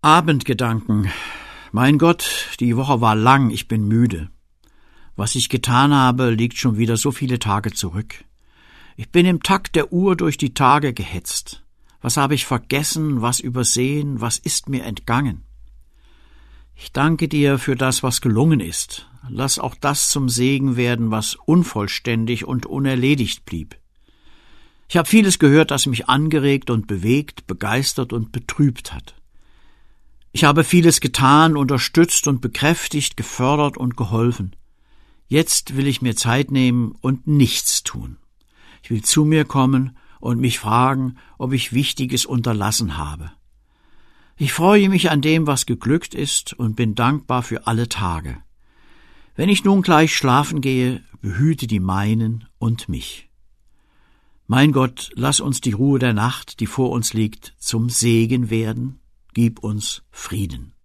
Abendgedanken. Mein Gott, die Woche war lang, ich bin müde. Was ich getan habe, liegt schon wieder so viele Tage zurück. Ich bin im Takt der Uhr durch die Tage gehetzt. Was habe ich vergessen, was übersehen, was ist mir entgangen? Ich danke dir für das, was gelungen ist. Lass auch das zum Segen werden, was unvollständig und unerledigt blieb. Ich habe vieles gehört, das mich angeregt und bewegt, begeistert und betrübt hat. Ich habe vieles getan, unterstützt und bekräftigt, gefördert und geholfen. Jetzt will ich mir Zeit nehmen und nichts tun. Ich will zu mir kommen und mich fragen, ob ich Wichtiges unterlassen habe. Ich freue mich an dem, was geglückt ist, und bin dankbar für alle Tage. Wenn ich nun gleich schlafen gehe, behüte die meinen und mich. Mein Gott, lass uns die Ruhe der Nacht, die vor uns liegt, zum Segen werden. Gib uns Frieden.